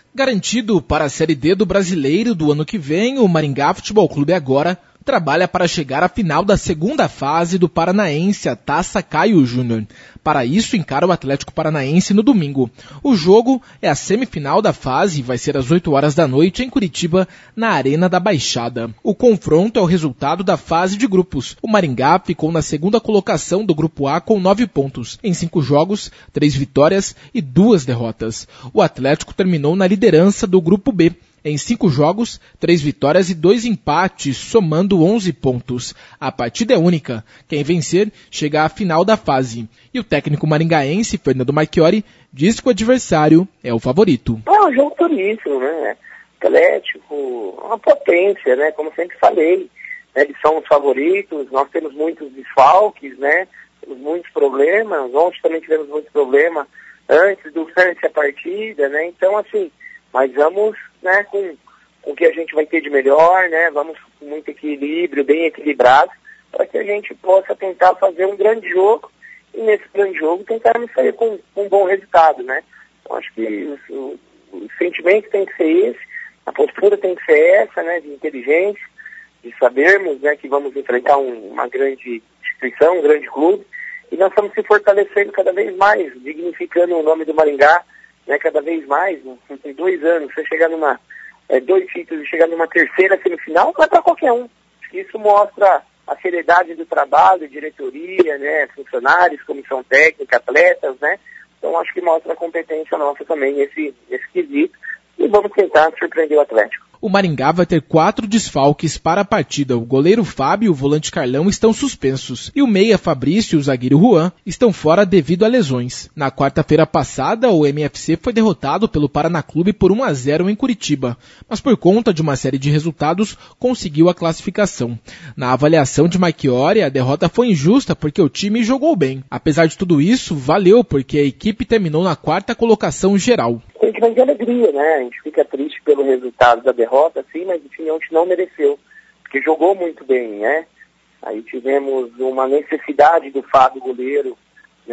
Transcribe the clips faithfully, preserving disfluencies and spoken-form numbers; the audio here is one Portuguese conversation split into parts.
Garantido para a Série D do Brasileiro do ano que vem, o Maringá Futebol Clube agora trabalha para chegar à final da segunda fase do Paranaense, a Taça Caio Júnior. Para isso, encara o Atlético Paranaense no domingo. O jogo é a semifinal da fase e vai ser às oito horas da noite em Curitiba, na Arena da Baixada. O confronto é o resultado da fase de grupos. O Maringá ficou na segunda colocação do Grupo A com nove pontos. Em cinco jogos, três vitórias e duas derrotas. O Atlético terminou na liderança do Grupo B. Em cinco jogos, três vitórias e dois empates, somando onze pontos. A partida é única. Quem vencer chega à final da fase. E o técnico maringaense, Fernando Marchiori, diz que o adversário é o favorito. É um jogo turístico, né? Atlético, uma potência, né? Como sempre falei. Né? Eles são os favoritos, nós temos muitos desfalques, né? Temos muitos problemas. Ontem também tivemos muitos problemas antes, durante a partida, né? Então, assim, mas vamos, né, com, com o que a gente vai ter de melhor, né, vamos com muito equilíbrio, bem equilibrado, para que a gente possa tentar fazer um grande jogo, e nesse grande jogo tentarmos sair com, com um bom resultado, né. Então, acho que o, o sentimento tem que ser esse, a postura tem que ser essa, né, de inteligência, de sabermos, né, que vamos enfrentar um, uma grande instituição, um grande clube, e nós estamos se fortalecendo cada vez mais, dignificando o nome do Maringá, né, cada vez mais, em dois anos, você chegar numa, é, dois títulos e chegar numa terceira semifinal, não é para qualquer um. Isso mostra a seriedade do trabalho, diretoria, né, funcionários, comissão técnica, atletas, né, então acho que mostra a competência nossa também nesse, nesse quesito, e vamos tentar surpreender o Atlético. O Maringá vai ter quatro desfalques para a partida. O goleiro Fábio e o volante Carlão estão suspensos. E o meia Fabrício e o zagueiro Juan estão fora devido a lesões. Na quarta-feira passada, o M F C foi derrotado pelo Paraná Clube por um a zero em Curitiba. Mas por conta de uma série de resultados, conseguiu a classificação. Na avaliação de Marchiori, a derrota foi injusta porque o time jogou bem. Apesar de tudo isso, valeu porque a equipe terminou na quarta colocação geral. Tem que vender alegria, né? A gente fica triste pelo resultado da derrota, sim, mas enfim, a gente não mereceu, porque jogou muito bem, né? Aí tivemos uma necessidade do Fábio goleiro, né,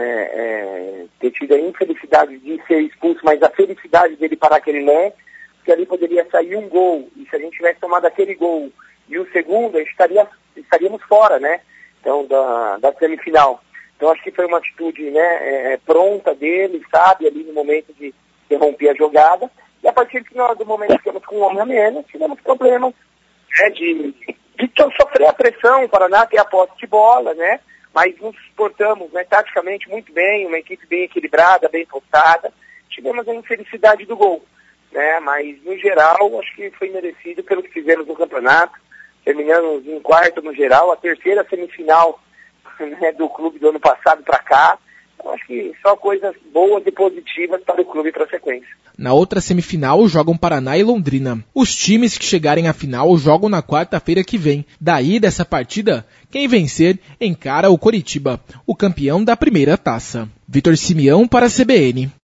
é, ter tido a infelicidade de ser expulso, mas a felicidade dele parar aquele lance, que ali poderia sair um gol, e se a gente tivesse tomado aquele gol e o segundo, a gente estaria, estaríamos fora, né? Então, da, da semifinal. Então, acho que foi uma atitude, né, é, pronta dele, sabe, ali no momento de interromper a jogada, e a partir de nós, do momento que ficamos com um homem a menos, tivemos problemas, né, de, de sofrer a pressão, o Paraná ter a posse de bola, né, mas nos portamos, né, taticamente muito bem, uma equipe bem equilibrada, bem postada, tivemos a infelicidade do gol, né, mas no geral, acho que foi merecido pelo que fizemos no campeonato, terminamos em quarto no geral, a terceira semifinal, né, do clube do ano passado para cá. Eu acho que só coisas boas e positivas para o clube para a sequência. Na outra semifinal jogam Paraná e Londrina. Os times que chegarem à final jogam na quarta-feira que vem. Daí, dessa partida, quem vencer encara o Coritiba, o campeão da primeira taça. Vitor Simeão para a C B N.